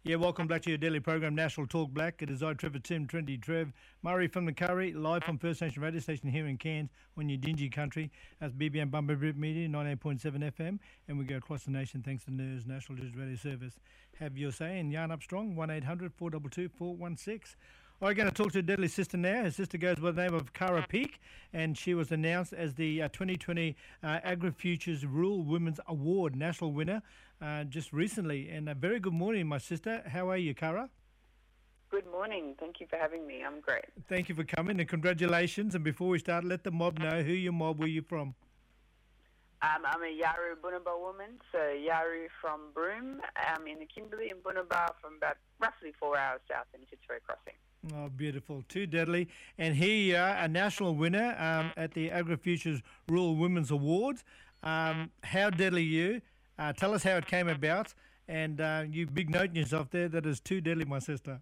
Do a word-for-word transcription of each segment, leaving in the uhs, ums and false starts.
Yeah, welcome back to your daily program, National Talk Black. It is I, Trevor Tim, Trendy Trev, Murray from the Curry, live from First Nation Radio Station here in Cairns on your Dingy country. That's B B M Bumper Rip Media, ninety-eight point seven F M, and we go across the nation thanks to N E R S, National Digital Radio Service. Have your say and yarn up strong, one eight hundred four two two four one six. I'm going to talk to Deadly sister now. Her sister goes by the name of Cara Peak, and she was announced as the uh, twenty twenty uh, AgriFutures Rural Women's Award national winner uh, just recently. And a very good morning, my sister. How are you, Cara? Good morning. Thank you for having me. I'm great. Thank you for coming, and congratulations. And before we start, let the mob know who your mob, where you from. Um, I'm a Yawuru Bunaba woman, so Yawuru from Broome. I'm in the Kimberley and Bunaba from about roughly four hours south in Fitzroy Crossing. Oh, beautiful. Too deadly. And here you are, a national winner um, at the AgriFutures Rural Women's Awards. Um, how deadly you? Uh, tell us how it came about. And uh, you big noting yourself there that is too deadly, my sister.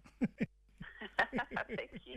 Thank you.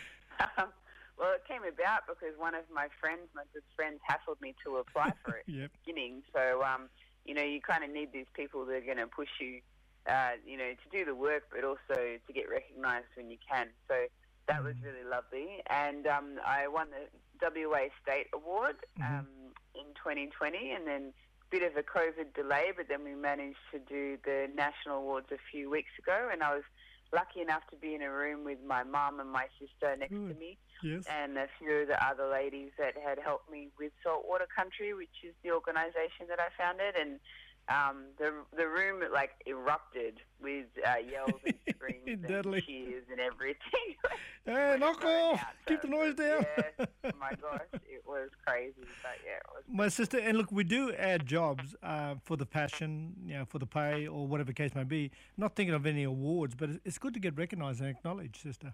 Um, well, it came about because one of my friends, my good friends, hassled me to apply for it Yep. at the beginning. So, um, you know, you kind of need these people that are going to push you Uh, you know, to do the work, but also to get recognised when you can. So that was really lovely. And um, I won the W A State Award um, mm-hmm. in twenty twenty, and then a bit of a COVID delay, but then we managed to do the national awards a few weeks ago, and I was lucky enough to be in a room with my mum and my sister next Good. to me, Yes. and a few of the other ladies that had helped me with Saltwater Country, which is the organisation that I founded, and Um, the the room like erupted with uh, yells and screams Deadly. and cheers and everything. Hey, knock off! Out, Keep so the noise down. Yeah, oh my gosh, it was crazy, but yeah, it was. My sister, and look, we do add jobs uh, for the passion, you know, for the pay or whatever case may be. Not thinking of any awards, but it's- it's good to get recognised and acknowledged, sister.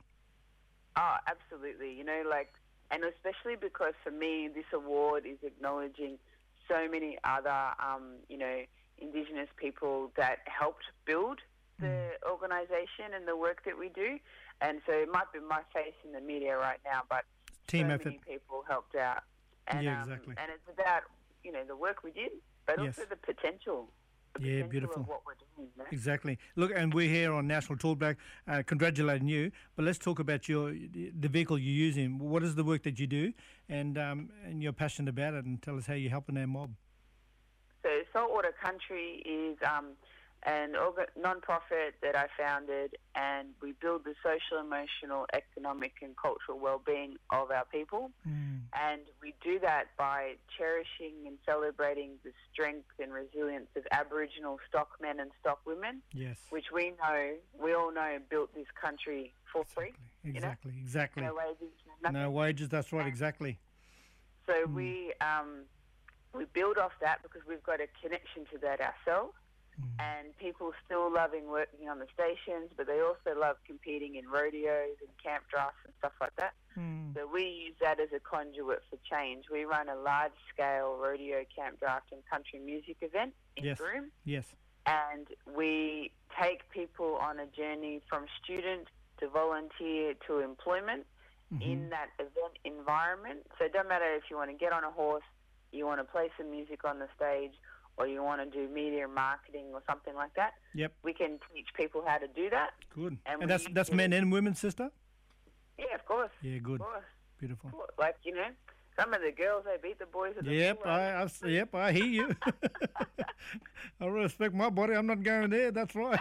Oh, absolutely. You know, like, and especially because for me, this award is acknowledging so many other, um, you know, Indigenous people that helped build the mm. organisation and the work that we do. And so it might be my face in the media right now, but Team so effort. many people helped out. And, Yeah, um, exactly. and it's about, you know, the work we did, but Yes. also the potential. The Yeah, potential beautiful. of what we're doing. You know? Exactly. Look, and we're here on National Talk Black, uh, congratulating you. But let's talk about your the vehicle you're using. What is the work that you do, and um, and you're passionate about it, and tell us how you're helping our mob. So Saltwater Country is um, an orga- non-profit that I founded, and we build the social, emotional, economic and cultural well-being of our people. Mm. And we do that by cherishing and celebrating the strength and resilience of Aboriginal stockmen and stockwomen, Yes. which we know, we all know, built this country for free. Exactly. You know? Exactly. No wages, no nothing. No wages. That's right. Exactly. So Mm. we... Um, We build off that because we've got a connection to that ourselves, Mm. and people still loving working on the stations, but they also love competing in rodeos and camp drafts and stuff like that. Mm. So we use that as a conduit for change. We run a large-scale rodeo, camp draft and country music event in Yes. Broome, Yes. and we take people on a journey from student to volunteer to employment Mm-hmm. in that event environment. So it doesn't matter if you want to get on a horse, you want to play some music on the stage, or you want to do media marketing or something like that. Yep. We can teach people how to do that. Good. And And, we that's that's do- men and women, sister. Yeah, of course. Yeah. Good. Of course. Beautiful. Of course. Like, you know, some of the girls, they beat the boys at the Yep, pool. I, I, yep, I hear you. I respect my body. I'm not going there. That's right.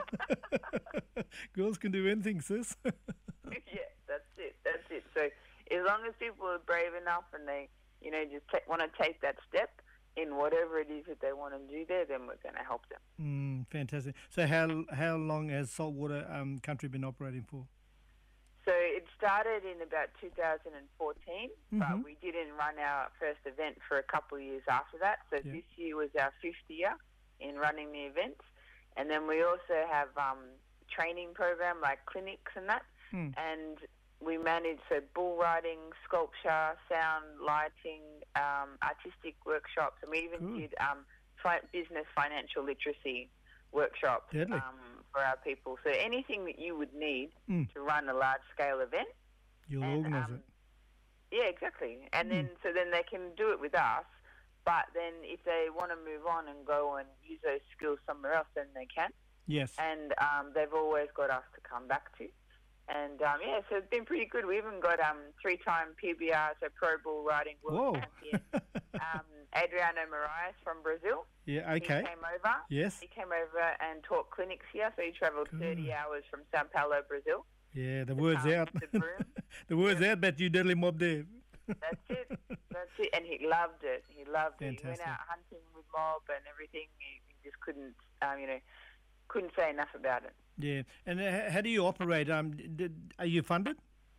Girls can do anything, sis. Yeah, that's it. That's it. So as long as people are brave enough and they, you know, just ta- want to take that step in whatever it is that they want to do there, then we're going to help them. Mm, fantastic. So how how long has Saltwater um, Country been operating for? So it started in about two thousand fourteen, Mhm. but we didn't run our first event for a couple of years after that. So Yeah. this year was our fifth year in running the events. And then we also have um, training program like clinics and that. Mm. And we manage so bull riding, sculpture, sound, lighting, um, artistic workshops, and we even Cool. did um, fi- business financial literacy workshops Deadly. um, for our people. So anything that you would need Mm. to run a large-scale event. You'll and, organise um, it. Yeah, exactly. And Mm. then so then they can do it with us, but then if they want to move on and go and use those skills somewhere else, then they can. Yes. And um, they've always got us to come back to. And, um, yeah, so it's been pretty good. We even got um, three-time P B R, so Pro Bull Riding World Whoa. Champion, um, Adriano Moraes from Brazil. Yeah, okay. He came over. Yes. He came over and taught clinics here, so he travelled Good. thirty hours from Sao Paulo, Brazil. Yeah, the to word's come out. to Broome. The word's out, but you deadly mob there. That's it. That's it. And he loved it. He loved it. He went Fantastic. out hunting with mob and everything. He, he just couldn't, um, you know, couldn't say enough about it. Yeah. And uh, how do you operate? Um, did, are you funded?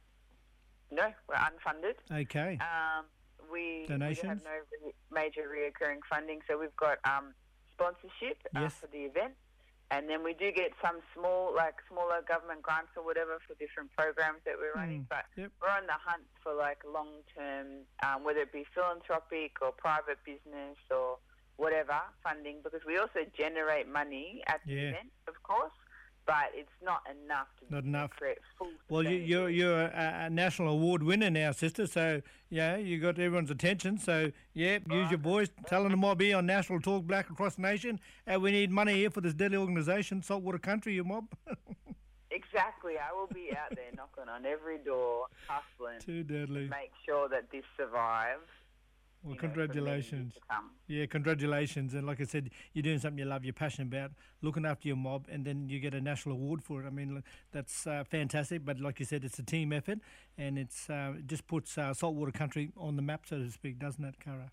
No, we're unfunded. Okay. Um, we, Donations? we have no re- major reoccurring funding, so we've got um, sponsorship uh, Yes. for the event. And then we do get some small, like smaller government grants or whatever for different programs that we're running. Mm, But yep. we're on the hunt for like long-term, um, whether it be philanthropic or private business or whatever funding, because we also generate money at the Yeah. event, of course, but it's not enough to Not enough. create full. Well, you, you're sustainability. you're a, a national award winner now, sister. So yeah, you got everyone's attention. So yeah, use your voice, telling them I'll be on National Talk Black across the nation, and we need money here for this deadly organisation, Saltwater Country, you mob. Exactly. I will be out there knocking on every door, hustling Too deadly. to make sure that this survives. Well, you know, for the many years congratulations. to come. Yeah, congratulations. And like I said, you're doing something you love, you're passionate about, looking after your mob, and then you get a national award for it. I mean, look, that's uh, fantastic. But like you said, it's a team effort, and it's uh, it just puts uh, Saltwater Country on the map, so to speak, doesn't it, Cara?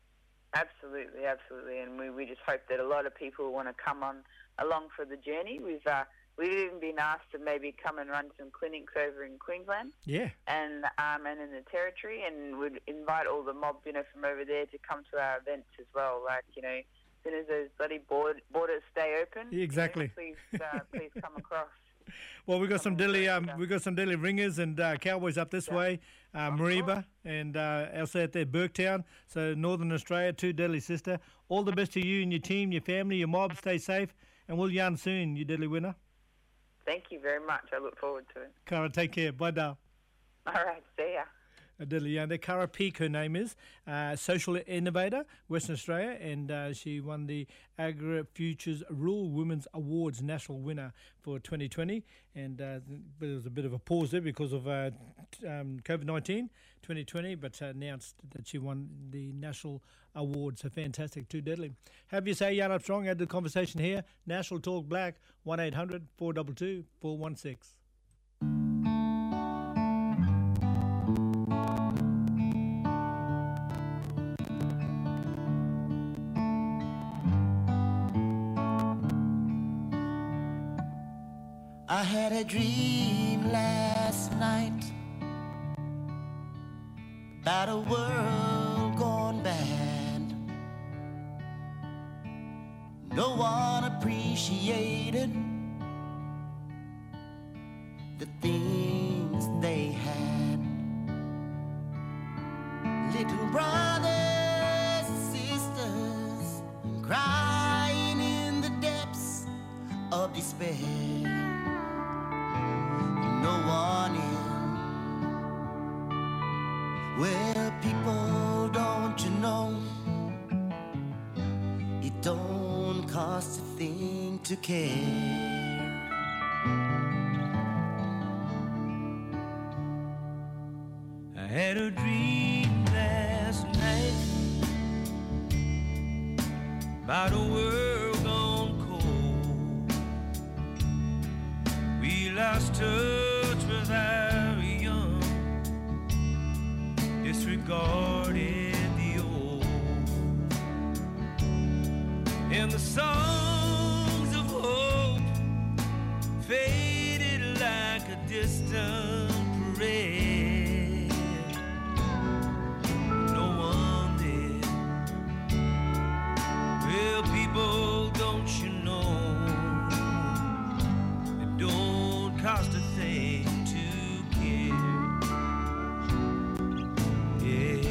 Absolutely, absolutely. And we, we just hope that a lot of people want to come on along for the journey. We've uh, we've even been asked to maybe come and run some clinics over in Queensland Yeah. and um, and in the Territory, and would invite all the mob, you know, from over there to come to our events as well. Like, you know, as soon as those bloody board, borders stay open, you know, Exactly. please, uh, please come across. Well, we've got some Come on, deadly, let's um, go. we've got some deadly ringers and uh, cowboys up this Yeah. way, uh, Of Mariba, course. and uh, also out there, Burketown. So Northern Australia, two deadly sister. All the best to you and your team, your family, your mob. Stay safe, and we'll yarn soon, you deadly winner. Thank you very much. I look forward to it. Cara, take care. Bye now. All right, see ya. A deadly yarn there. Cara Peak, her name is, uh, social innovator, Western Australia, and uh, she won the Agri Futures Rural Women's Awards national winner for twenty twenty. And uh, there was a bit of a pause there because of uh, t- um, COVID nineteen, twenty twenty, but uh, announced that she won the national award. So fantastic, too deadly. Have you say, Yarn Armstrong, add the conversation here. National Talk Black, one eight hundred four two two four one six. I had a dream last night about a world gone bad. No one appreciated the things they had. Little brothers and sisters crying in the depths of despair. No one in. Well, people, don't you know, it don't cost a thing to care. I had a dream last night about a world gone cold. We lost touch with our young, disregarded the old, and the songs of hope faded like a distant parade. No one there. Well, people, don't you know, it don't cost a thing to care. Yeah.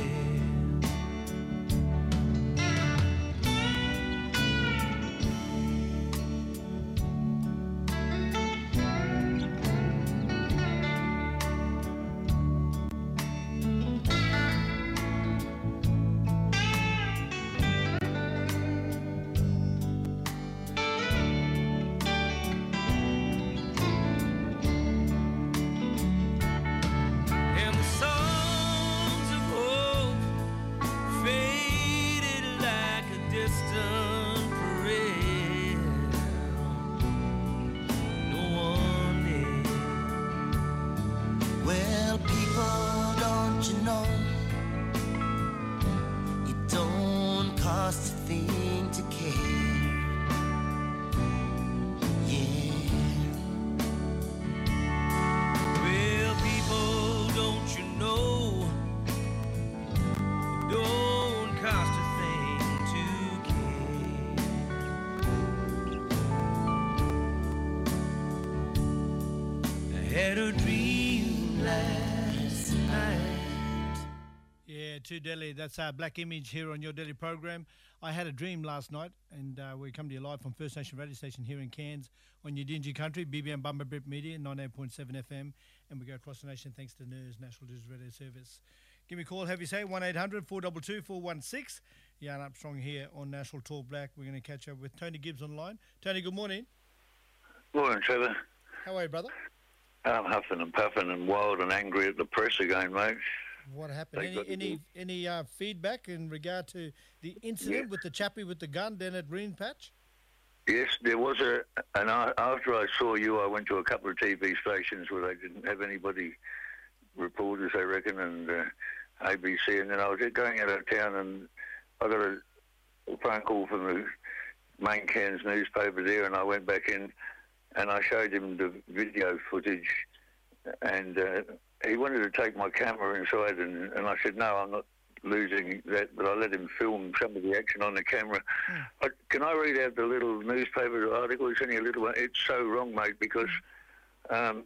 had a dream last night. Yeah, to Delhi. That's our Black Image here on your Delhi program. I had a dream last night, and uh, we come to you live from First Nation Radio Station here in Cairns on your Dingy Country, B B M Bumba Brip Media, ninety-eight point seven F M, and we go across the nation thanks to N E R S, National Digital Radio Service. Give me a call, have you say, one eight hundred four two two four one six. Jan Armstrong here on National Talk Black. We're going to catch up with Tony Gibbs online. Tony, good morning. Morning, Trevor. How are you, brother? I'm huffing and puffing and wild and angry at the press again, mate. What happened? They Any got any the- any uh, feedback in regard to the incident Yeah. with the chappie with the gun down at Green Patch? Yes, there was a, and I, after I saw you, I went to a couple of T V stations where they didn't have anybody, reporters, I reckon, and uh, A B C, and then I was going out of town and I got a phone call from the main Cairns newspaper there, and I went back in and I showed him the video footage, and uh, he wanted to take my camera inside, and, and I said, no, I'm not losing that, but I let him film some of the action on the camera. Mm. I, can I read out the little newspaper article? It's only a little one. It's so wrong, mate, because um,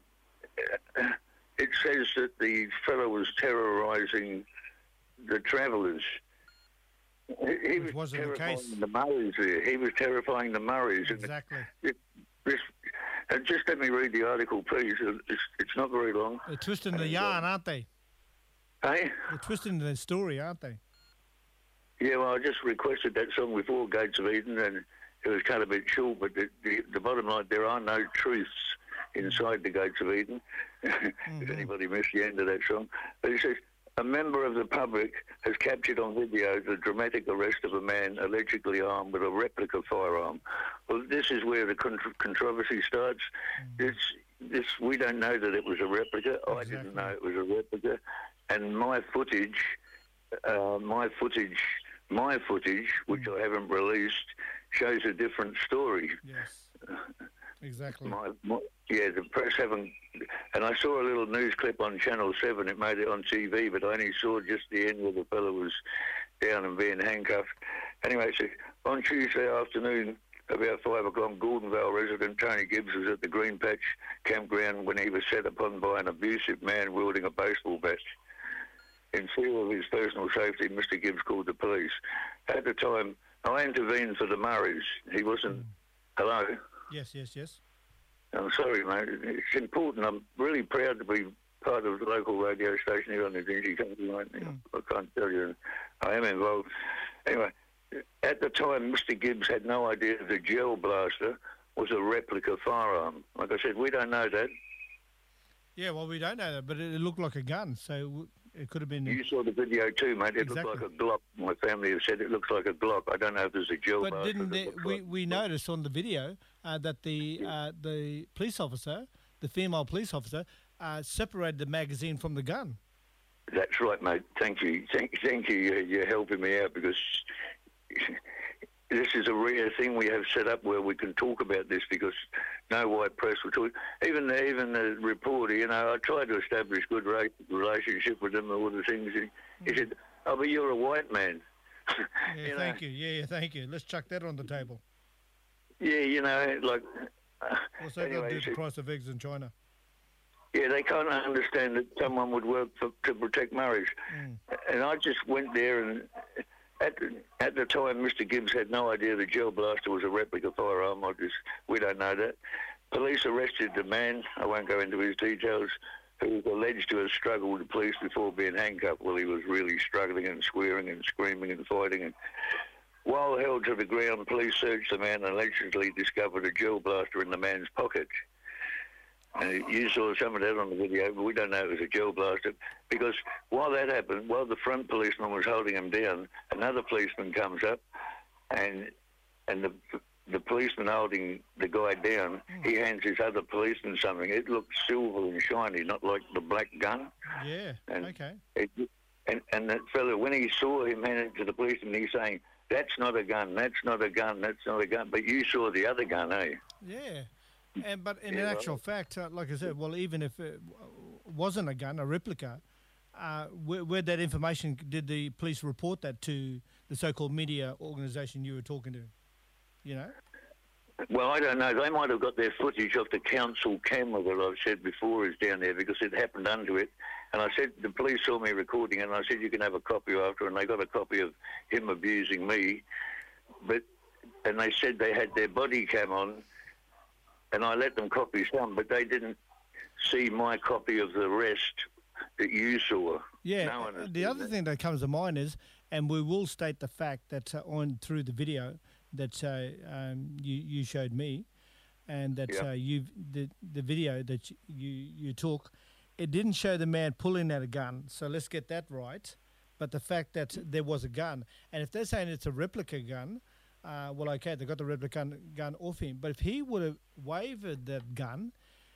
it says that the fellow was terrorising the travellers. He, he Which was wasn't the terrifying case. the Murrays there. He was terrifying the Murrays. And Exactly. it, this, and just let me read the article, please. It's, it's not very long. They're twisting the And, yarn, uh, aren't they? Hey? They're twisting the story, aren't they? Yeah, well, I just requested that song before Gates of Eden, and it was cut a bit short, but the, the, the bottom line, there are no truths inside the Gates of Eden, Mm-hmm. if anybody missed the end of that song. But it says, a member of the public has captured on video the dramatic arrest of a man allegedly armed with a replica firearm. Well, this is where the contro- controversy starts. Mm. This, this, we don't know that it was a replica. I Exactly. didn't know it was a replica. And my footage, uh, my footage, my footage, which Mm. I haven't released, shows a different story. Yes. Exactly. My, my, yeah, the press haven't... And I saw a little news clip on Channel seven. It made it on T V, but I only saw just the end where the fellow was down and being handcuffed. Anyway, so on Tuesday afternoon, about five o'clock, Gordonvale resident Tony Gibbs was at the Green Patch campground when he was set upon by an abusive man wielding a baseball bat. In fear of his personal safety, Mister Gibbs called the police. At the time, I intervened for the Murrays. He wasn't... Hello? Yes, yes, yes. I'm sorry, mate. It's important. I'm really proud to be part of the local radio station here on the Dingy Country, mate. Mm. I can't tell you. I am involved. Anyway, at the time, Mister Gibbs had no idea the gel blaster was a replica firearm. Like I said, we don't know that. Yeah, well, we don't know that, but it, it looked like a gun, so w- it could have been... You saw the video too, mate. It Exactly. looked like a Glock. My family have said it looks like a Glock. I don't know if there's a gel But blaster. didn't that they, looks we, like- we noticed on the video uh, that the uh, the police officer, the female police officer, uh, separated the magazine from the gun. That's right, mate. Thank you. Thank, thank you. You're, you're helping me out because this is a rare thing we have set up where we can talk about this because no white press will talk. Even the, even the reporter, you know, I tried to establish good ra- relationship with him and all the things. He, he said, "Oh, but you're a white man." Yeah, You know? thank you. Yeah, yeah, thank you. Let's chuck that on the table. Yeah, you know, like. What's that got to anyway, do he with the said- price of eggs in China? Yeah, they can't understand that someone would work for, to protect Murray's. Mm. And I just went there, and at the, at the time, Mister Gibbs had no idea the gel blaster was a replica firearm. I just, we don't know that. Police arrested the man, I won't go into his details, who was alleged to have struggled with police before being handcuffed. Well, he was really struggling and swearing and screaming and fighting. And while held to the ground, police searched the man and allegedly discovered a gel blaster in the man's pocket. And you saw some of that on the video, but we don't know it was a gel blaster. Because while that happened, while the front policeman was holding him down, another policeman comes up, and and the the policeman holding the guy down, he hands his other policeman something. It looked silver and shiny, not like the black gun. Yeah, And okay. It, and, and that fellow, when he saw him hand it to the policeman, he's saying, "That's not a gun, that's not a gun, that's not a gun." But you saw the other gun, eh? Yeah. And But in Yeah, actual fact, uh, like I said, well, even if it w- wasn't a gun, a replica, uh, where, where that information, did the police report that to the so-called media organisation you were talking to? You know? Well, I don't know. They might have got their footage off the council camera that I've said before is down there because it happened under it. And I said, the police saw me recording it, and I said, you can have a copy after, and they got a copy of him abusing me. But and they said they had their body cam on, and I let them copy some, but they didn't see my copy of the rest that you saw. Yeah, no one has the seen other that. thing that comes to mind is, and we will state the fact that uh, on through the video that uh, um, you you showed me, and that Yeah. uh, you the the video that you, you you took, it didn't show the man pulling out a gun. So let's get that right. But the fact that there was a gun, and if they're saying it's a replica gun, uh, well, okay, they got the replica gun, gun off him. But if he would have wavered that gun,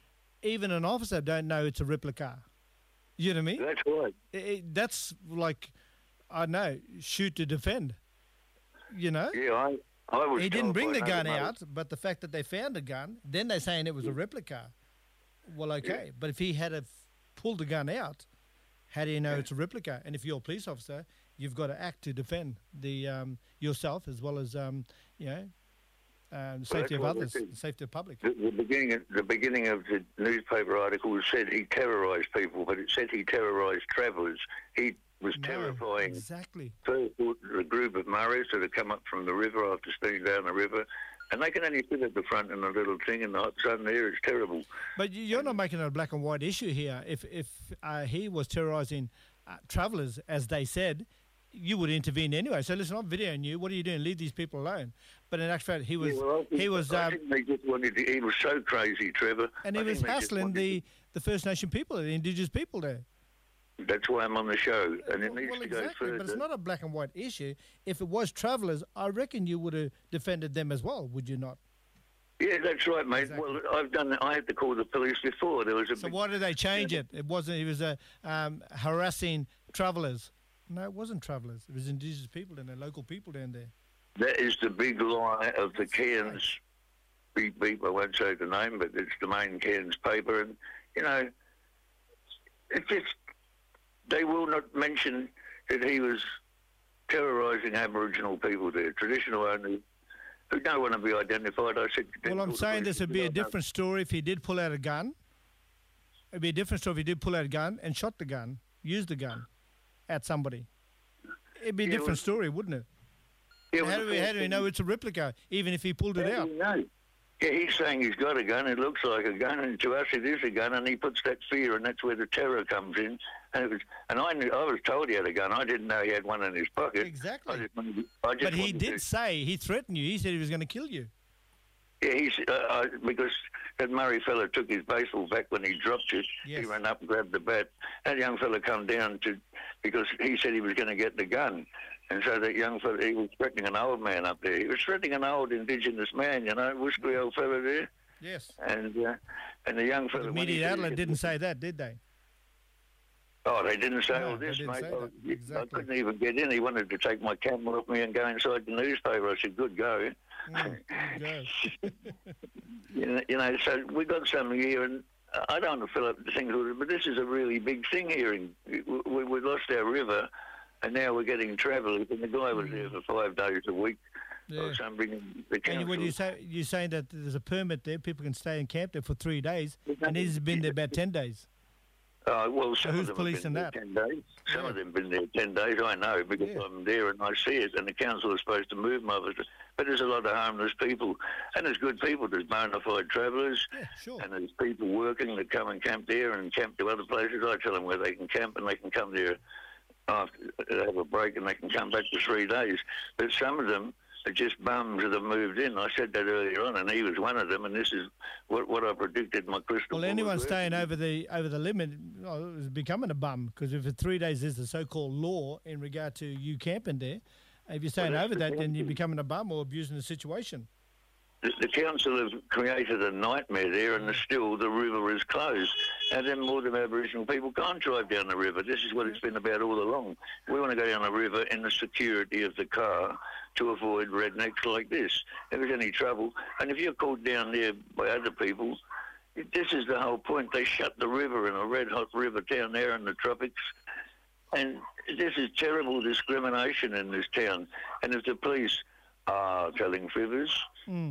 even an officer don't know it's a replica. You know what I mean? That's right. It, it- that's like, I don't know, shoot to defend. You know? Yeah, I, I was He didn't told bring by the gun another out, but the fact that they found a gun, then they're saying it was a replica. Well, okay. But if he had have pulled the gun out, how do you know it's a replica? And if you're a police officer, you've got to act to defend the um, yourself as well as, um, you know, um, safety of what we others, did. safety of public. The, the beginning, of, the beginning of the newspaper article said he terrorised people, but it said he terrorised travellers. He was No, terrifying exactly. first a group of Murrays that had come up from the river after steaming down the river, and they can only sit at the front in a little thing in the hot sun there. It's terrible. But you- you're not making it a black and white issue here. If if uh, he was terrorising uh, travellers, as they said, you would intervene anyway. So listen, I'm videoing you. What are you doing? Leave these people alone. But in actual fact, he was Yeah, well, I think- he was I um, think they just wanted to, he was so crazy, Trevor. and I he was think they just hassling wanted the, the First Nation people, the Indigenous people there. to- That's why I'm on the show, and it Well, needs well, to go exactly, further. but it's not a black and white issue. If it was travellers, I reckon you would have defended them as well, would you not? Yeah, that's right, mate. Exactly. Well, I've done. I had to call the police before. There was a So big why did they change it? It wasn't. It was a um, harassing travellers. No, it wasn't travellers. It was Indigenous people and the local people down there. That is the big lie of the Cairns beep beep. I won't say the name, but it's the main Cairns paper, and you know, it's just they will not mention that he was terrorising Aboriginal people there, traditional owners who don't want to be identified. I said, Well, I'm saying this would be a different story if he did pull out a gun. It'd be a different story if he did pull out a gun and shot the gun, used the gun at somebody. It'd be a Yeah, different well- story, wouldn't it? Yeah, How well, do the we how first do we thing- know it's a replica, even if he pulled it How out? do you know? Yeah, he's saying he's got a gun. It looks like a gun, and to us it is a gun. And he puts that fear, and that's where the terror comes in. And it was, and I knew, I was told he had a gun. I didn't know he had one in his pocket. Exactly. I just wanted to- I just But he wanted did to- say, he threatened you. He said he was going to kill you. Yeah, he's uh, uh, because that Murray fella took his baseball back when he dropped it. Yes. He ran up and grabbed the bat. That young fella come down to because he said he was going to get the gun. And so that young fella, he was threatening an old man up there. He was threatening an old Indigenous man, you know, whiskery old fella there. Yes. And uh, and the young fella... The when he media said he outlet was- didn't say that, did they? Oh, they didn't say No, all they this, didn't mate. say I, that. I Exactly. couldn't even get in. He wanted to take my camera off me and go inside the newspaper. I said, good go. Mm, there you go. You know, you know, so we got something here, and I don't want to fill up the things with it, but this is a really big thing here. In, we, we lost our river, and now we're getting travellers, and the guy was there for five days a week. Yeah. Or something. The And council, when you say you're saying that there's a permit there, people can stay and camp there for three days, and he's been there about ten days. Uh, well, some who's of them policing have been that? there ten days. Some Yeah. of them have been there ten days. I know because Yeah. I'm there and I see it. And the council is supposed to move my office, but there's a lot of homeless people, and there's good people. There's bona fide travellers, Yeah, sure. and there's people working that come and camp there and camp to other places. I tell them where they can camp, and they can come there after they have a break, and they can come back for three days. But some of them are just bums that have moved in. I said that earlier on, and he was one of them. And this is what what I predicted. My crystal Well, ball anyone was staying working. over the over the limit oh, is becoming a bum because if for three days is the so-called law in regard to you camping there, if you're staying that's over the that, then you're council. becoming a bum or abusing the situation. The, the council have created a nightmare there, and still the river is closed. And then more than Aboriginal people can't drive down the river. This is what it's been about all along. We want to go down the river in the security of the car to avoid rednecks like this. If there's any trouble, and if you're called down there by other people, this is the whole point. They shut the river in a red-hot river down there in the tropics. And this is terrible discrimination in this town. And if the police are telling fibers, Mm.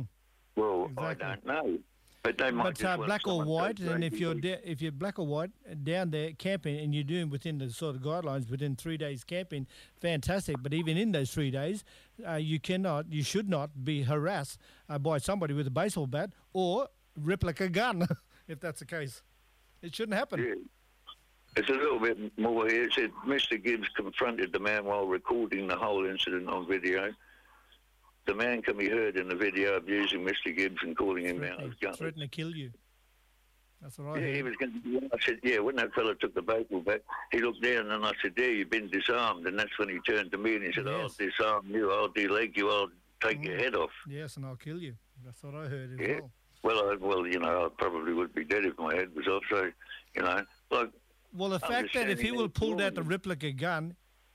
Well, Exactly. I don't know. But they might But just uh, want black or someone to white, say, and if you're "Hey, da- if you're black or white uh, down there camping and you're doing within the sort of guidelines within three days camping, fantastic. But even in those three days, uh, you cannot, you should not be harassed uh, by somebody with a baseball bat or replica gun, if that's the case. It shouldn't happen. yeah." It's a little bit more here. It said Mister Gibbs confronted the man while recording the whole incident on video. The man can be heard in the video abusing Mister Gibbs and calling him out Threatening, as guns. threatening to kill you. That's what I Yeah, heard. he was going to. I said, yeah, when that fella took the baseball bat, he looked down and I said, there, you've been disarmed. And that's when he turned to me and he said, Yes. I'll disarm you, I'll deleg you, I'll take your Mm. head off. Yes, and I'll kill you. That's what I heard as Yeah. well. Well, I, well, you know, I probably would be dead if my head was off. So, you know, like, Well, the I'm fact just that if he standing would have there pulled out the ignoring replica gun,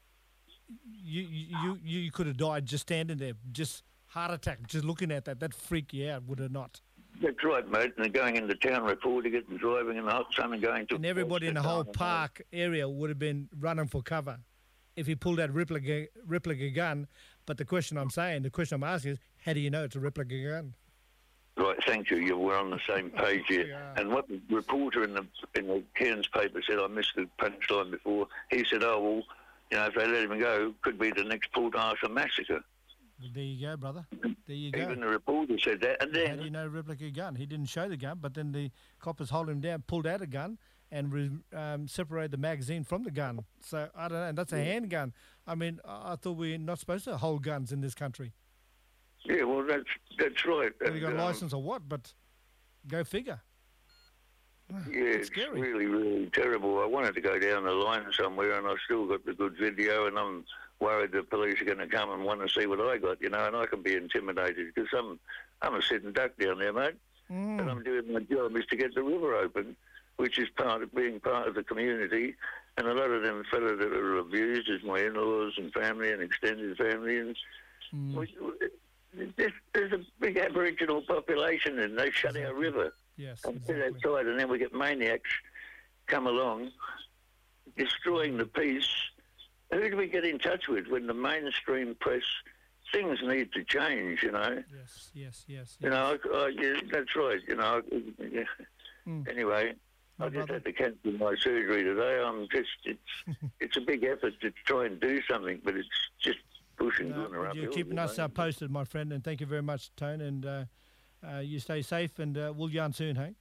you you you, you could have died just standing there, just heart attack, just looking at that. That freaked you out, would it not? that's right, mate. And they're going into town reporting it and driving in the hot sun and going to. And everybody in the whole park area would have been running for cover if he pulled that replica replica gun. But the question I'm saying, the question I'm asking is, how do you know it's a replica gun? Right, thank you. You were on the same page here. Yeah. And what the reporter in the in the Cairns paper said, I missed the punchline before. He said, "Oh well, you know, if they let him go, could be the next Port Arthur massacre." Well, there you go, brother. There you go. Even the reporter said that. And How then, do you know replica gun? He didn't show the gun, but then the coppers hold him down, pulled out a gun, and re, um, separated the magazine from the gun. So I don't know. And that's a handgun. I mean, I, I thought we're not supposed to hold guns in this country. yeah, well, that's that's right. Whether you got a And, um, license or what, but go figure. Yeah, It's it's scary. really, really terrible. I wanted to go down the line somewhere, and I've still got the good video, and I'm worried the police are going to come and want to see what I got, you know, and I can be intimidated because I'm, I'm a sitting duck down there, mate, and Mm. I'm doing my job is to get the river open, which is part of being part of the community, and a lot of them fellas that are abused is my in-laws and family and extended family, and Mm. we, there's, there's a big Aboriginal population, and they shut our Exactly. river. Yes, And sit exactly. outside, and then we get maniacs come along, destroying the peace. Who do we get in touch with when the mainstream press? Things need to change, you know. Yes, yes, yes. You yes. know, I, I, yeah, that's right. You know. Yeah. Mm. Anyway, My I just brother. had to cancel my surgery today. I'm just, it's, it's a big effort to try and do something, but it's just pushing No, on but around. you're keeping us uh, posted, my friend, and thank you very much, Tone. And uh, uh, you stay safe, and uh, we'll yarn soon, hey?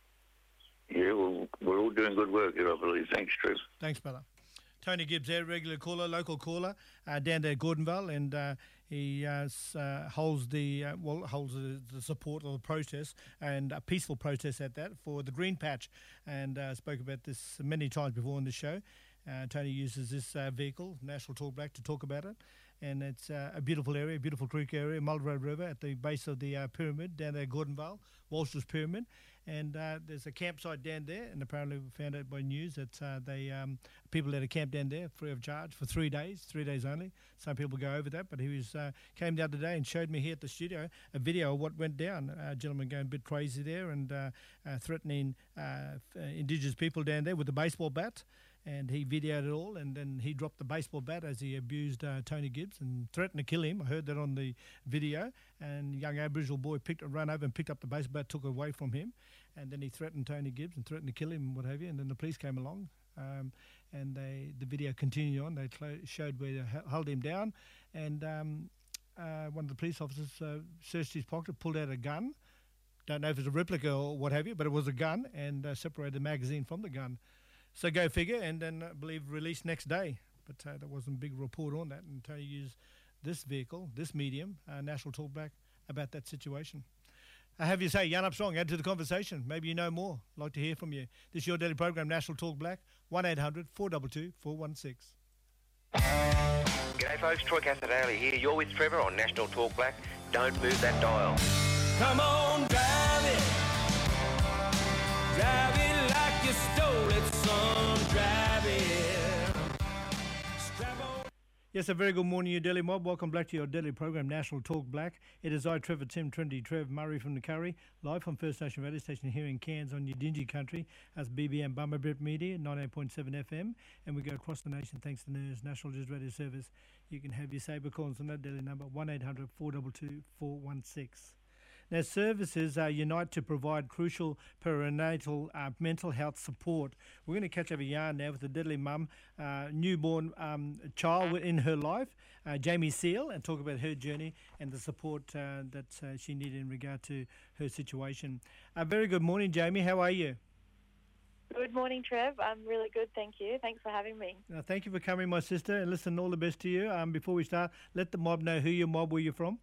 Yeah, well, we're all doing good work here, I believe. Thanks, Trev. Thanks, brother. Tony Gibbs there, regular caller, local caller, uh, down there at Gordonville, and uh, he uh, s- uh, holds the uh, well holds the, the support of the protest, and a peaceful protest at that, for the Green Patch, and uh, spoke about this many times before on the show. Uh, Tony uses this uh, vehicle, National Talk Black, to talk about it, and it's uh, a beautiful area, beautiful creek area, Muldrow River at the base of the uh, pyramid down there at Gordonville, Walsh's Pyramid. And uh, there's a campsite down there, and apparently we found out by news that uh, they um, people let a camp down there free of charge for three days, three days only. Some people go over that, but he was uh, came down today and showed me here at the studio a video of what went down. A gentleman going a bit crazy there and uh, uh, threatening uh, f- uh, Indigenous people down there with a baseball bat. And he videoed it all, and then he dropped the baseball bat as he abused uh, Tony Gibbs and threatened to kill him. I heard that on the video. And young Aboriginal boy picked, ran over and picked up the baseball bat, took it away from him. And then he threatened Tony Gibbs and threatened to kill him and what have you. And then the police came along, um, and they the video continued on. They clo- showed where they h- held him down, and um, uh, one of the police officers uh, searched his pocket, pulled out a gun. Don't know if it's a replica or what have you, but it was a gun, and uh, separated the magazine from the gun. So go figure, and then I believe released next day. But uh, there wasn't a big report on that, and Tony used this vehicle, this medium, uh, National Talk Back, about that situation. I have you say, Jan Armstrong, add to the conversation. Maybe you know more. I'd like to hear from you. This is your daily program, National Talk Black, one eight hundred four two two four one six. G'day folks, Troy Casadale here. You're with Trevor on National Talk Black. Don't move that dial. Come on, drive it. Drive it like you stole it, son. Drive it. Strap on. Yes, a very good morning, your Daily Mob. Welcome back to your daily program, National Talk Black. It is I, Trevor Tim Trinity Trev Murray from the Curry, live from First Nation Radio Station here in Cairns on your Dingy Country. That's B B M Bumberbrit Media, ninety-eight point seven F M. And we go across the nation thanks to NERS, National News Radio Service. You can have your saber calls on that daily number, one eight hundred four two two four one six. Now, services uh, unite to provide crucial perinatal uh, mental health support. We're going to catch up a yarn now with the Deadly mum, uh, newborn um, child in her life, uh, Jamie Seal, and talk about her journey and the support uh, that uh, she needed in regard to her situation. Uh, very good morning, Jamie. How are you? Good morning, Trev. I'm really good, thank you. Thanks for having me. Uh, thank you for coming, my sister, and listen, all the best to you. Um, before we start, let the mob know who your mob, where you're from.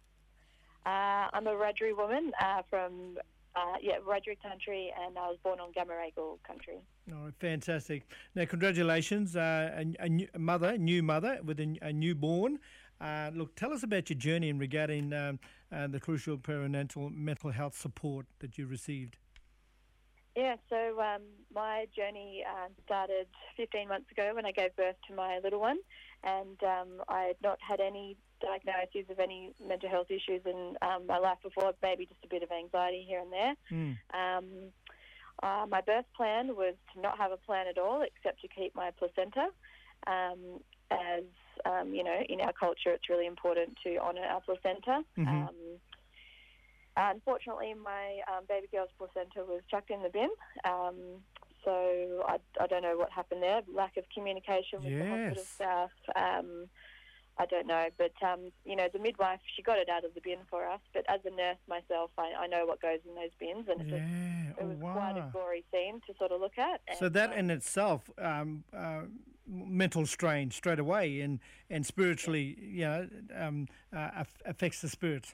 Uh, I'm a Wiradjuri woman uh, from uh, yeah Wiradjuri country, and I was born on Gamaragal country. All right, fantastic. Now, congratulations, uh, a, a, new, a mother, new mother with a, a newborn. Uh, look, tell us about your journey in regarding um, uh, the crucial perinatal mental health support that you received. Yeah, so um, my journey uh, started fifteen months ago when I gave birth to my little one, and um, I had not had any diagnoses of any mental health issues in um, my life before, maybe just a bit of anxiety here and there. Mm. Um, uh, my birth plan was to not have a plan at all except to keep my placenta. Um, as, um, you know, in our culture it's really important to honour our placenta. Mm-hmm. Um, Unfortunately, my um, baby girl's placenta was chucked in the bin, um, so I, I don't know what happened there. Lack of communication with yes. the hospital staff. Um, I don't know, but um, you know, the midwife, she got it out of the bin for us. But as a nurse myself, I, I know what goes in those bins, and yeah. it was, it was oh, wow. quite a gory scene to sort of look at. And, so that um, in itself, um, uh, mental strain straight away, and and spiritually, you know, um, uh, affects the spirit.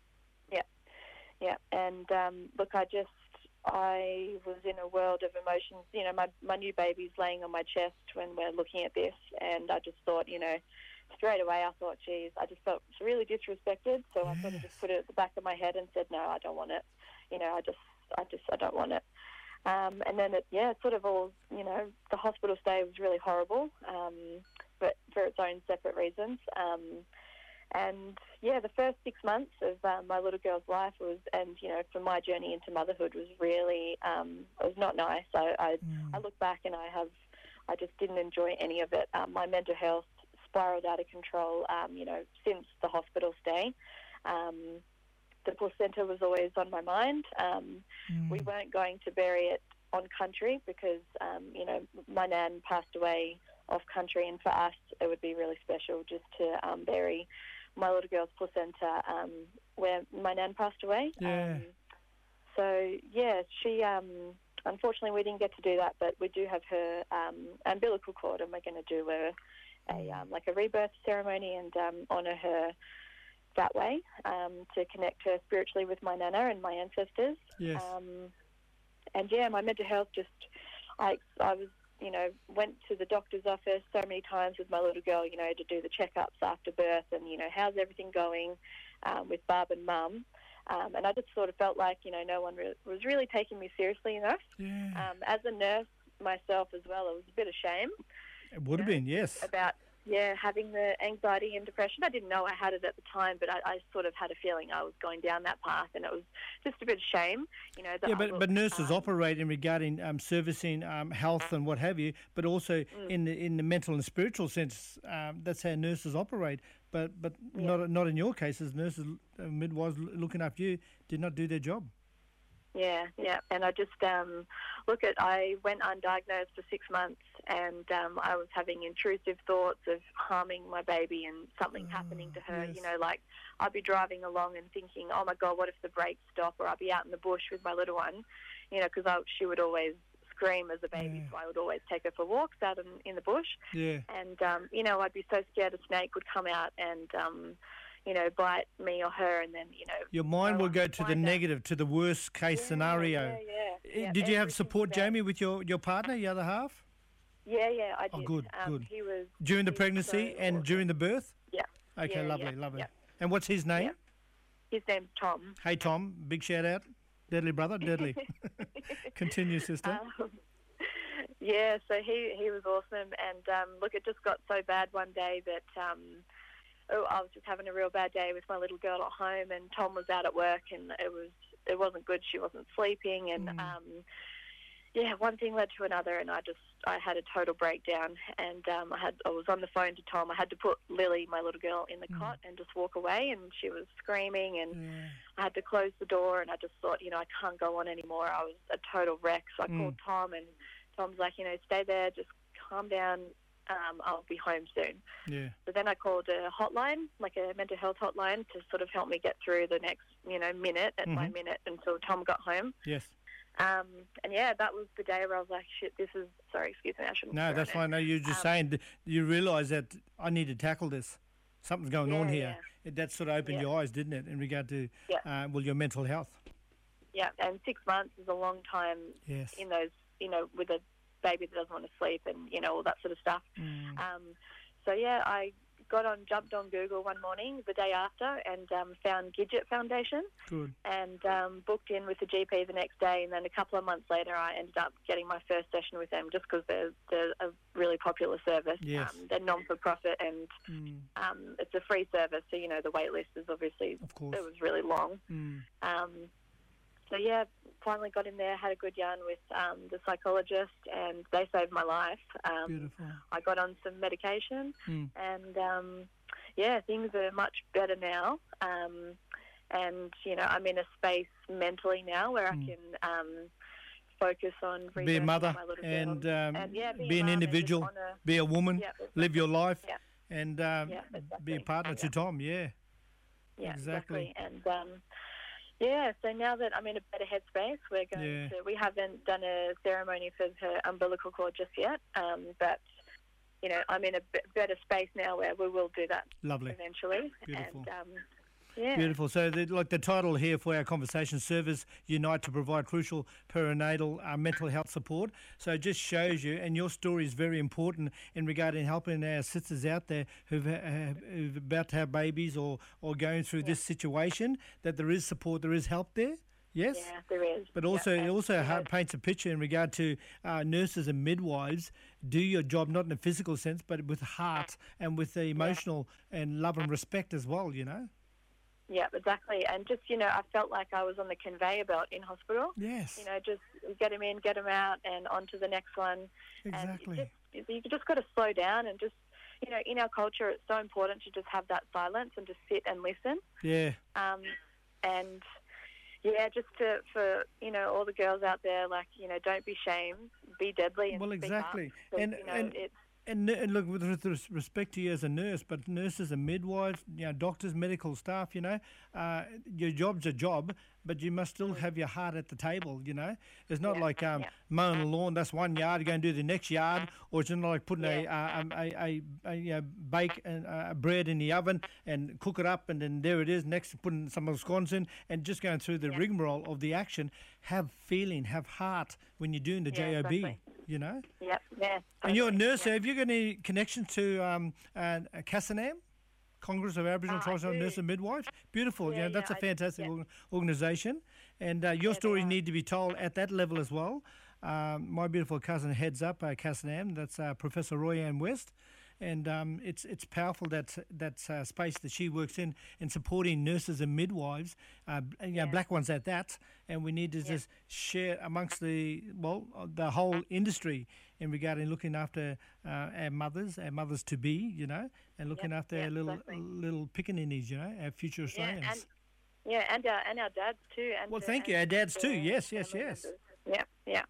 Yeah, and um, look, I just, I was in a world of emotions. You know, my, my new baby's laying on my chest when we're looking at this, and I just thought, you know, straight away I thought, geez, I just felt really disrespected, so yes. I sort of just put it at the back of my head and said, no, I don't want it. You know, I just, I just, I don't want it. Um, and then, it, yeah, it sort of all, you know, the hospital stay was really horrible, um, but for its own separate reasons. Um, And, yeah, the first six months of um, my little girl's life was, and, you know, for my journey into motherhood was really, um, it was not nice. I, I, mm. I look back and I have, I just didn't enjoy any of it. Um, my mental health spiraled out of control, um, you know, since the hospital stay. Um, the placenta was always on my mind. Um, mm. We weren't going to bury it on country because, um, you know, my nan passed away off country, and for us it would be really special just to um, bury my little girl's placenta um, where my nan passed away. Yeah. Um, so, yeah, she, um, unfortunately we didn't get to do that, but we do have her um, umbilical cord, and we're going to do a, a um, like a rebirth ceremony and um, honour her that way um, to connect her spiritually with my nana and my ancestors. Yes. Um, and, yeah, my mental health just, I, I was, you know, went to the doctor's office so many times with my little girl, you know, to do the checkups after birth and, you know, how's everything going um, with Barb and Mum. Um, and I just sort of felt like, you know, no one re- was really taking me seriously enough. Yeah. Um, as a nurse myself as well, it was a bit of shame. It would have know, been, yes. About, yeah, having the anxiety and depression. I didn't know I had it at the time, but I, I sort of had a feeling I was going down that path, and it was just a bit of shame, you know. That Yeah, I but, looked, but nurses um, operate in regarding um, servicing um, health and what have you, but also Mm. in the in the mental and spiritual sense. Um, that's how nurses operate. But but Yeah. not not in your cases. Nurses, uh, midwives looking after you did not do their job. Yeah, yeah, and I just um, look at. I went undiagnosed for six months, and um, I was having intrusive thoughts of harming my baby and something Oh, happening to her. yes. You know, like I'd be driving along and thinking, "Oh my God, what if the brakes stop?" Or I'd be out in the bush with my little one, you know, because she would always scream as a baby, Yeah. so I would always take her for walks out in, in the bush. Yeah. And um, you know, I'd be so scared a snake would come out and. Um, you know, bite me or her, and then, you know... Your mind go will on go to to the find out. negative, to the worst case Yeah, scenario. Yeah, yeah, Uh, yeah. Did you have Every support, single day. Jamie, with your, your partner, your other half? Yeah, yeah, I Oh, did. good, um, good. He was During the he was pregnancy so and awesome. during the birth? Yeah. Okay, Yeah, lovely, yeah, lovely. yeah. And what's his name? Yeah. His name's Tom. Hey, Tom, big shout out. Deadly brother, deadly. Continue, sister. Um, yeah, so he he was awesome, and um, look, it just got so bad one day that um, oh, I was just having a real bad day with my little girl at home, and Tom was out at work, and it was it wasn't good. She wasn't sleeping, and Mm. um, yeah, one thing led to another, and I just I had a total breakdown. And um, I had I was on the phone to Tom. I had to put Lily, my little girl, in the Mm. cot and just walk away. And she was screaming, and Yeah. I had to close the door. And I just thought, you know, I can't go on anymore. I was a total wreck. So I Mm. called Tom, and Tom's like, you know, stay there, just calm down. Um, I'll be home soon. Yeah. So then I called a hotline, like a mental health hotline, to sort of help me get through the next, you know, minute at my Mhm. minute until Tom got home. Yes. Um, and yeah, that was the day where I was like, shit, this is, sorry, excuse me, I shouldn't No, swear that's on fine. No, you're just Um, saying that you realise that I need to tackle this. Something's going on Yeah, here. It, that sort of opened Yeah. your eyes, didn't it, in regard to Yeah. uh, well, your mental health? Yeah, and six months is a long time Yes. in those, you know, with a baby that doesn't want to sleep and, you know, all that sort of stuff. Mm. Um, so yeah, I got on, jumped on Google one morning, the day after, and um, found Gidget Foundation Good. and um, booked in with the G P the next day. And then a couple of months later, I ended up getting my first session with them just because they're, they're a really popular service. Yes. Um, they're non-for-profit, and Mm. um, it's a free service. So, you know, the wait list is obviously, Of course. it was really long. Mm. Um, so, yeah, finally got in there, had a good yarn with um, the psychologist, and they saved my life. Um, Beautiful. I got on some medication, Mm. and, um, yeah, things are much better now. Um, and, you know, I'm in a space mentally now where Mm. I can um, focus on Be a researching mother my little and, girl. um, and yeah, be, be a an mum and just individual, honour- be a woman, yeah, live your life, Yeah. and um, Yeah, be a exactly. partner to Yeah. Tom. Yeah. Yeah, Exactly. exactly. And um, yeah, so now that I'm in a better headspace, we're going Yeah. to. We haven't done a ceremony for her umbilical cord just yet, um, but you know, I'm in a b- better space now where we will do that Lovely. eventually. Beautiful. And um, yeah, Beautiful. So, the, like the title here for our conversation, Service Unite to provide crucial perinatal uh, mental health support. So, it just shows you, and your story is very important in regarding helping our sisters out there who've, uh, who've about to have babies or, or going through this situation, that there is support, there is help there. Yes? yeah, there is. But Yeah, also, and, it also you ha- know, paints a picture in regard to uh, nurses and midwives do your job not in a physical sense, but with heart and with the emotional and love and respect as well. You know. yeah, exactly. And just you know, I felt like I was on the conveyor belt in hospital. Yes. You know, just get them in, get them out, and on to the next one. Exactly. And just, you just got to slow down and just, you know, in our culture, it's so important to just have that silence and just sit and listen. Yeah. Um, and yeah, just to, for, you know, all the girls out there, like, you know, don't be shamed, be deadly and Well, speak exactly. up, 'cause, And- you know, and- it's, And, and look, with res- respect to you as a nurse, but nurses and midwives, you know, doctors, medical staff, you know, uh, your job's a job, but you must still have your heart at the table, you know. It's not Yeah, like um, yeah. mowing a lawn, that's one yard, you go and do the next yard, or it's not like putting a, Yeah. uh, um, a, a, a, you know, bake and, uh, bread in the oven and cook it up, and then there it is, next putting some of the scones in, and just going through the Yeah. rigmarole of the action. Have feeling, have heart when you're doing the Yeah, J O B, exactly. you know. yeah, yeah. And you're a totally, nurse. yeah. Have you got any connection to um, uh, Casanam, Congress of Aboriginal Uh, I Tribes of do. Nurses and Midwives? Beautiful. Yeah, Yeah, that's yeah, a I- fantastic yeah. org- organisation. And uh, your they stories are. need to be told at that level as well. Um, my beautiful cousin heads up uh, Casanam. That's uh, Professor Roy Ann West. And um, it's it's powerful that that uh, space that she works in in supporting nurses and midwives, uh, b- you know, Yeah. black ones at that. And we need to Yeah. just share amongst the well uh, the whole industry in regarding looking after uh, our mothers, our mothers to be, you know, and looking Yeah, after yeah, our little exactly. little pickaninnies, you know, our future Yeah, Australians. and, yeah, and our, and our dads too. And Well, the- thank you. and Our dads the too. Yes, yes, family yes. members. Yeah, yeah.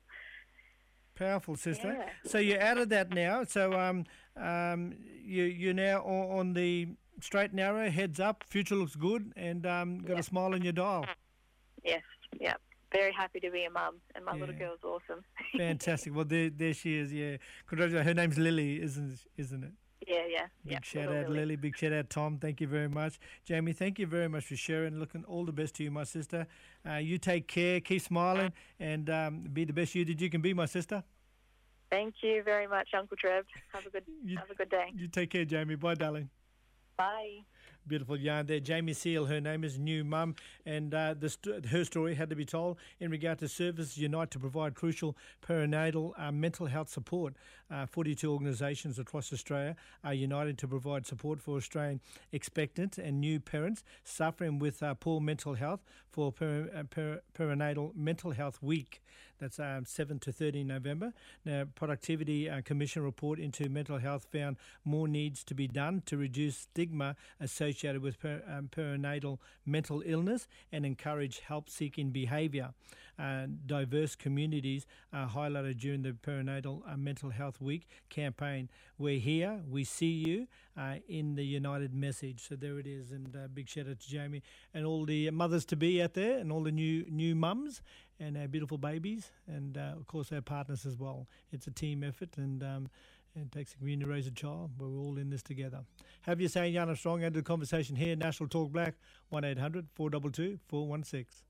Powerful, sister. Yeah. So you're out of that now. So um, um, you you're now o- on the straight and narrow, heads up. Future looks good, and um, got Yeah. a smile on your dial. Yes, yeah. Very happy to be a mum, and my little Yeah. girl's awesome. Fantastic. Well, there there she is. Yeah, congratulations. Her name's Lily, isn't isn't it? Yeah, yeah. Big yeah, shout little out, Lily. Big shout out, Tom. Thank you very much. Jamie, thank you very much for sharing. Looking all the best to you, my sister. Uh, you take care, keep smiling, and um, be the best you that you can be, my sister. Thank you very much, Uncle Trev. Have a good You- have a good day. You take care, Jamie. Bye, darling. Bye. Beautiful yarn there. Jamie Seal, her name is, new mum, and uh, the st- her story had to be told in regard to Services Unite to provide crucial perinatal uh, mental health support. Uh, forty-two organisations across Australia are united to provide support for Australian expectant and new parents suffering with uh, poor mental health for per, uh, per, Perinatal Mental Health Week. That's um, seventh to thirteenth November. Now, Productivity uh, Commission report into mental health found more needs to be done to reduce stigma associated with per, um, perinatal mental illness and encourage help-seeking behaviour. Uh, diverse communities are highlighted during the Perinatal uh, Mental Health Week campaign. We're here, we see you uh, in the United message. So there it is, and uh, big shout out to Jamie and all the mothers-to-be out there and all the new new mums and our beautiful babies and, uh, of course, our partners as well. It's a team effort, and um, it takes a community to raise a child. We're all in this together. Have you saying Young and Strong, into the conversation here, National Talk Black, one eight hundred four two two four one six.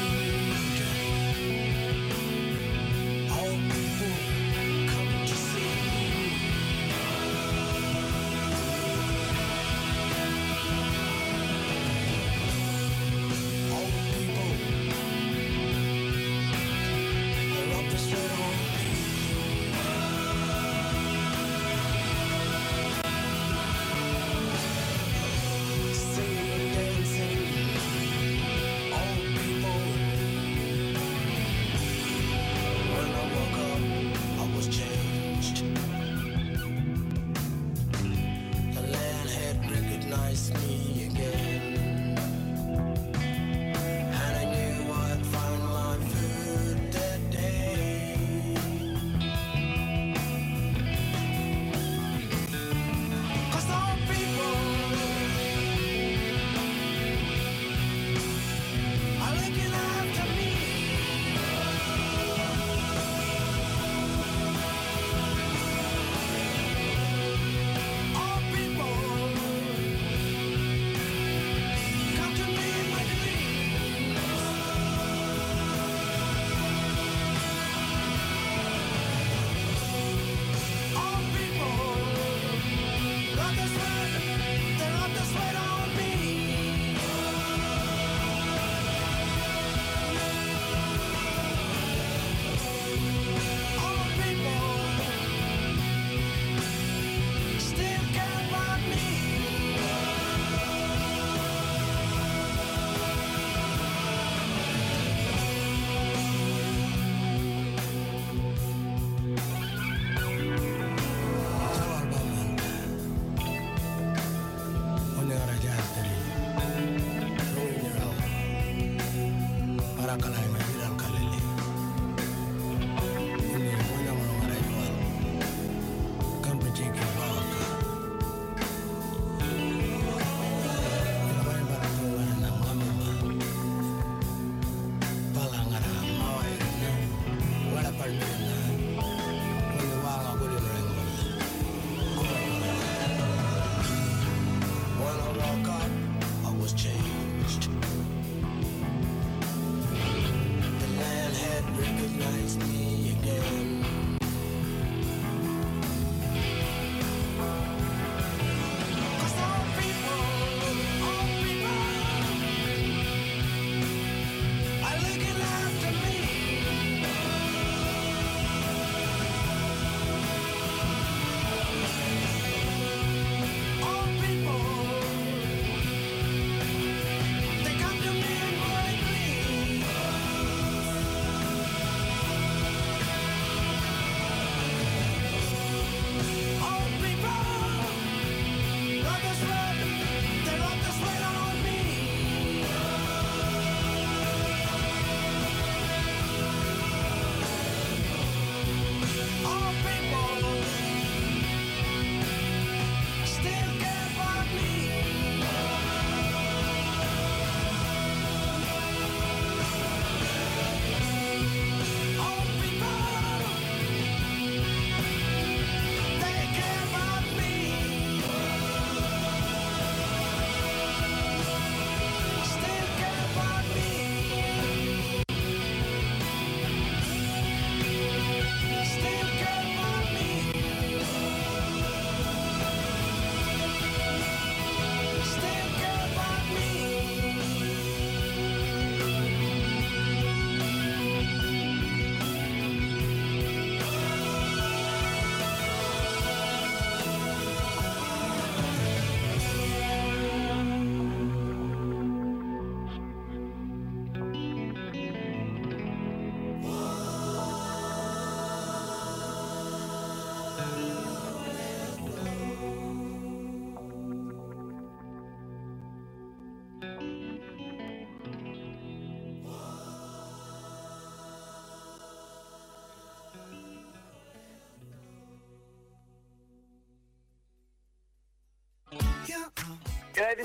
Come to see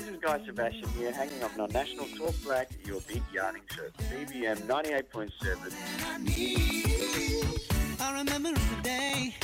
this is Guy Sebastian here, hanging on National Talk Black, your big yarning show. B B M ninety-eight point seven. I remember the day.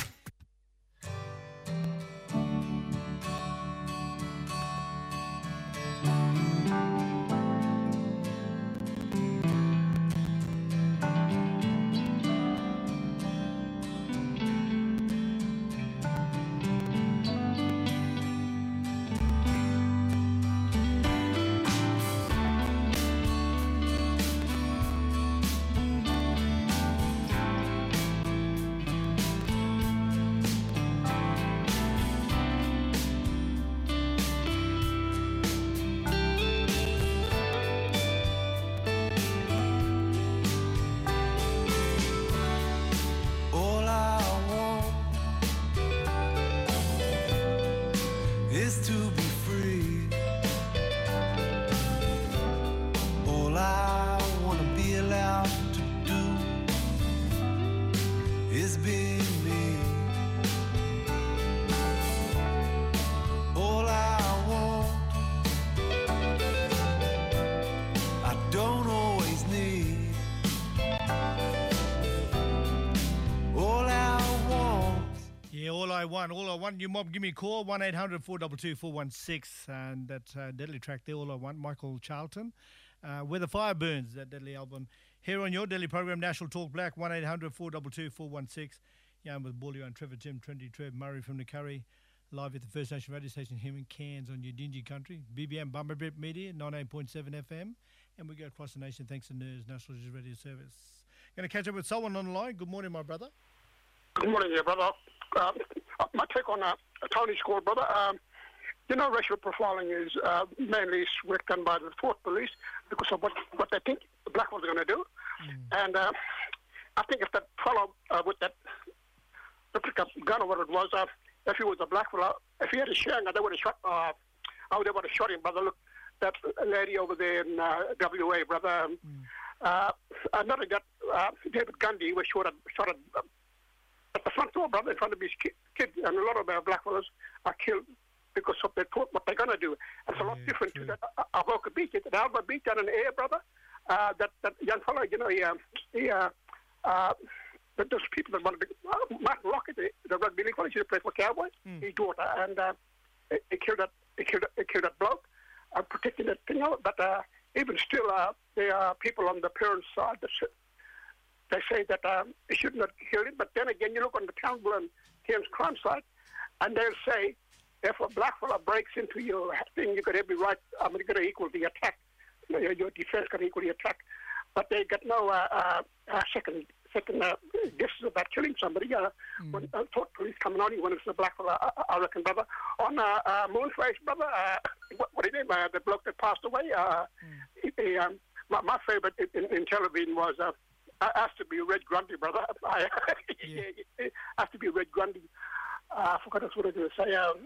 One. All I want, you mob, give me a call, one eight hundred four two two four one six, and that uh, deadly track there, All I Want, Michael Charlton, uh, Where the Fire Burns, that deadly album, here on your deadly program, National Talk Black, one eight hundred four two two four one six, yeah, I'm with Ballio and Trevor Tim, Trendy Trev, Murray from the Curry, live at the First Nation radio station here in Cairns on your dingy country, B B M Bumper Brit Media, ninety-eight point seven F M, and we go across the nation thanks to N E R S, National Radio Service. Going to catch up with someone on the line. Good morning, my brother. Good morning, yeah, brother. Um, my take on uh, Tony's call, brother. Um, you know, racial profiling is uh, mainly work done by the Fort Police because of what, what they think the black ones are going to do. Mm. And uh, I think if that fellow uh, with that replica gun or what it was, uh, if he was a black fellow, if he had a shang, they would have shot. Uh, I would have shot him, brother. Look, that lady over there in uh, W A, brother. Um, mm. uh, another got uh, David Gundy was shot at, shot at. Uh, At the front door, brother, in front of his ki- kids, and a lot of our black fellows are killed because of their thought what they're going to do. And it's a lot yeah, different true. to that uh, Avoca Beach. It's an Alba Beach down in the air, brother. Uh, that, that young fellow, you know, he, um, he uh, uh, those people that wanted to, uh, Martin Lockett, the, the rugby league fellow, he played for Cowboys, mm. his daughter, and uh, he, he killed that, he killed that, he killed that bloke, uh, protecting that thing out. But uh, even still, uh, there are people on the parents' side that they say that um, they should not kill it, but then again, you look on the Townsville and Cairns crime site, and they'll say, if a black fella breaks into your thing, you got every right, I mean, you got to equal the attack. You know, your defense can equal the attack. But they got no uh, uh, uh, second second uh, guesses about killing somebody. Uh, mm. When uh, thought police coming on, when it's a black fella, I, I reckon, brother. On uh, uh, Moonface, brother, uh, what, what is it, uh, the bloke that passed away? Uh, mm. he, um, my, my favorite in, in television was... Uh, It has to be Red Grundy, brother. I, yeah. It has to be Red Grundy. Uh, I forgot what I was going to say. Um,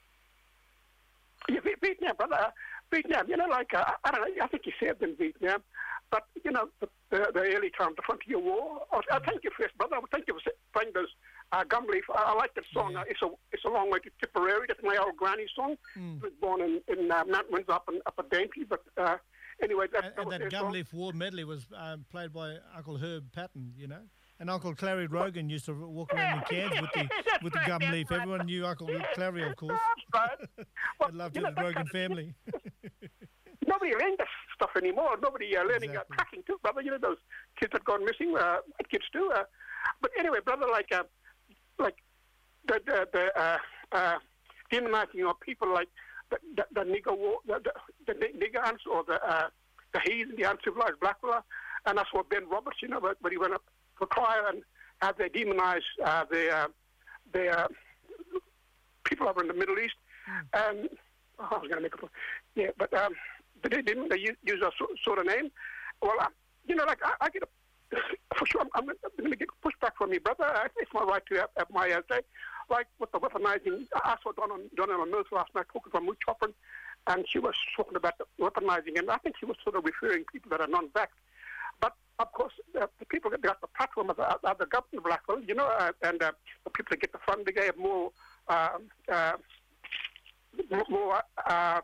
yeah, Vietnam, brother. Vietnam, you know, like, uh, I don't know, I think he served in Vietnam. But, you know, the, the, the early times, the Frontier War. I, I thank you first, brother. I thank you for playing those uh, Gumleaf. I, I like that song. Yeah. Uh, it's a it's a long way to Tipperary. That's my old granny song. Mm. I was born in, in uh, Mount Windsor up in, up at Dainty, but... Uh, Anyway, that, and, and that Gumleaf War medley was um, played by Uncle Herb Patton, you know, and Uncle Clary Rogan used to walk around in Cairns with the with the Gumleaf. Everyone knew Uncle Clary, of course. I loved it, the Rogan family. Nobody learns that stuff anymore. Nobody uh, learning exactly. uh, packing too, brother. You know those kids that gone missing. Uh, kids do. Uh, but anyway, brother, like uh, like the the, the uh, uh, demonizing of people like. The, the, the nigger war, the, the, the nigger ants or the uh, the heathen, the uncivilized black fella, and that's what Ben Roberts, you know, when he went up for trial and how they demonized uh, the uh, the uh, people over in the Middle East. Mm. And oh, I was going to make a yeah, but um, they didn't. They use a sort of name. Well, uh, you know, like I, I get a, for sure. I'm, I'm going to get pushback from me, brother. It's my right to have, have my uh, say. Like with the weaponizing, I saw Donna, Donna Mills last night talking from Moot Choppin, and she was talking about the weaponizing, and I think she was sort of referring people that are non-vax. But of course, uh, the people that got the platform are the, are the government black ones, you know, uh, and uh, the people that get the funding, they have more, uh, uh, more uh,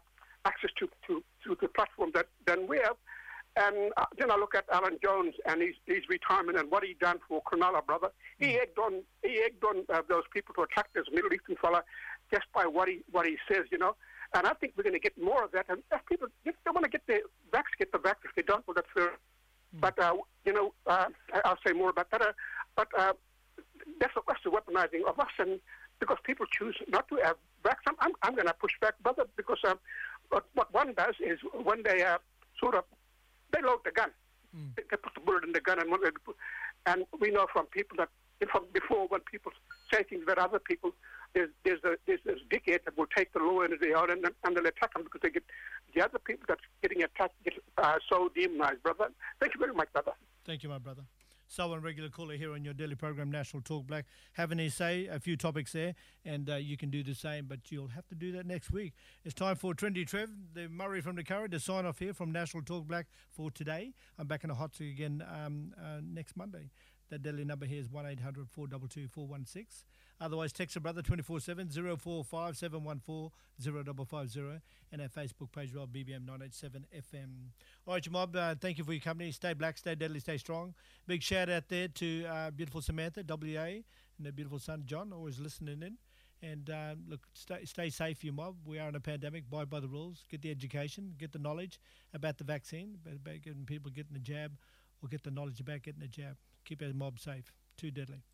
access to, to, to the platform that than we have. And uh, then I look at Alan Jones and his, his retirement and what he done for Cronulla, brother. He egged on he egged on uh, those people to attract this Middle Eastern fella just by what he what he says, you know. And I think we're going to get more of that. And if people, if they want to get the vax, get the vax. If they don't, well, that's fair. Mm. But, uh, you know, uh, I'll say more about that. Uh, but uh, that's, that's the weaponizing of us. And because people choose not to have vax, I'm, I'm, I'm going to push back, brother, because uh, what, what one does is when they uh, sort of, they load the gun. Mm. They, they put the bullet in the gun. And, when they put, and we know from people that, from before when people say things about other people, There's there's a there's this dickhead that will take the law into their own and, and they'll attack them because they get the other people that's getting attacked get uh, so demonized, brother. Thank you very much, brother. Thank you, my brother. Selwyn, regular caller here on your daily program, National Talk Black. Having a say, a few topics there, and uh, you can do the same, but you'll have to do that next week. It's time for Trendy Trev, the Murray from the Curry, to sign off here from National Talk Black for today. I'm back in the hot seat again um, uh, next Monday. The daily number here is one eight hundred four two two four one six. Otherwise, text a brother twenty-four seven, zero four five seven one four zero five five zero, and our Facebook page, well, B B M nine eight seven F M. All right, Jamob, uh, thank you for your company. Stay black, stay deadly, stay strong. Big shout out there to uh, beautiful Samantha, W A, and their beautiful son, John, always listening in. And uh, look, stay, stay safe, you mob. We are in a pandemic. Abide by the rules. Get the education, get the knowledge about the vaccine, about getting people getting the jab, or get the knowledge about getting the jab. Keep our mob safe. Too deadly.